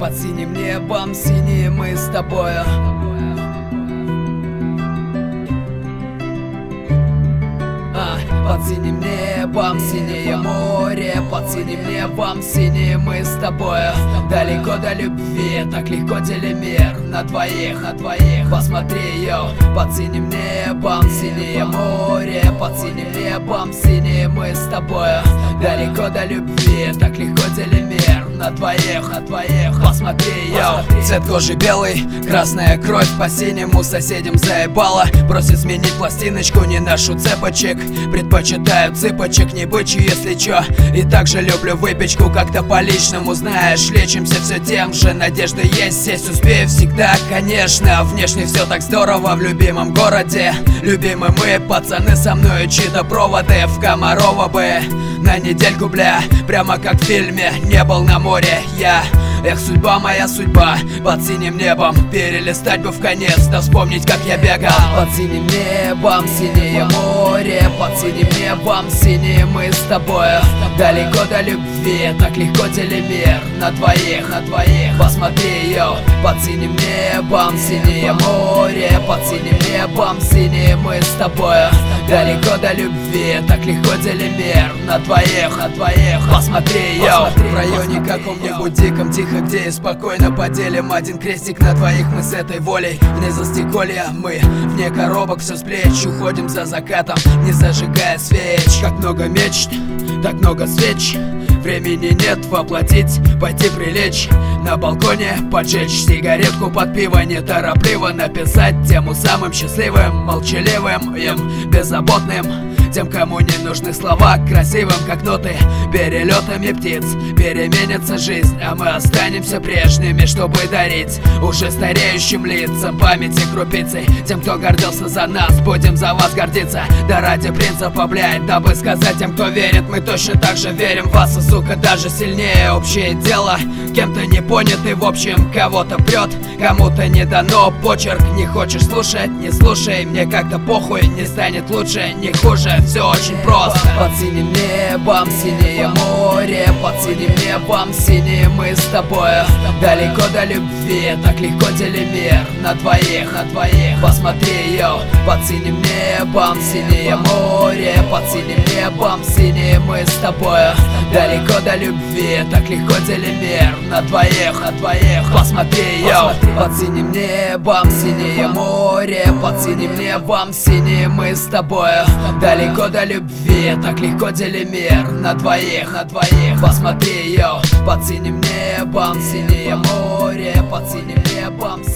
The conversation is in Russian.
Под синим небом синие мы с тобою. Под синим небом синее море, под синим небом синие мы с тобою. Далеко до любви, так легко дели мир на двоих, посмотри, йоу. Под синим небом синее море, под синим небом синие мы с тобою. Далеко до любви, так легко дели мир на двоих, посмотри, йоу. Цвет кожи белый, красная кровь по синему соседям заебала. Бросить сменить пластиночку, не ношу цепочек. Предпочитаю цыпочек, не бычью, если чё. И также люблю выпечку, как-то по-личному, знаешь. Лечимся все тем же, надежда есть, сесть успею всегда, конечно. Внешне все так здорово в любимом городе. Любимы мы, пацаны, со мной чьи-то проводы. В Комарова бы на недельку, бля, прямо как в фильме. Не был на море я. Эх, судьба моя судьба, под синим небом перелистать бы в конец, да вспомнить, как я бегал. Под синим небом синее море, под синим небом синие мы с тобою. Далеко до любви, так легко дели мир на двоих, посмотри, йоу. Под синим небом синее море, под синим небом синие мы с тобою. Далеко до любви, так легко дели мир на двоих, посмотри, йоу. В районе каком-нибудь диком, тихо, где и спокойно поделим один крестик на двоих. Мы с этой волей вне застеколья, мы вне коробок, все с плеч. Уходим за закатом, не зажигая свеч. Как много мечт, так много свеч. Времени нет воплотить, пойти прилечь на балконе, поджечь сигаретку под пиво, неторопливо написать тему самым счастливым, молчаливым, им беззаботным. Тем, кому не нужны слова, красивым, как ноты перелетами птиц. Переменится жизнь, а мы останемся прежними, чтобы дарить уже стареющим лицам памяти крупицей. Тем, кто гордился за нас, будем за вас гордиться. Да ради принципа, блядь, дабы сказать тем, кто верит, мы точно так же верим в вас, и, сука, даже сильнее. Общее дело, кем-то не понятый, в общем, кого-то прет, кому-то не дано почерк. Не хочешь слушать, не слушай, мне как-то похуй, не станет лучше, не хуже. Все очень просто. Под синим небом синее море, под синим небом синие мы с тобою. Далеко до любви, так легко дели мир на двоих, посмотри, йоу. Под синим небом синее море, под синим небом синие мы с тобою. Далеко до любви, так легко дели мир на двоих, посмотри, йоу. Под синим небом синее море, под синим небом синие мы с тобою. Далеко до любви, так легко дели мир на двоих, посмотри, йоу. Под синим небом синее море, под синим небом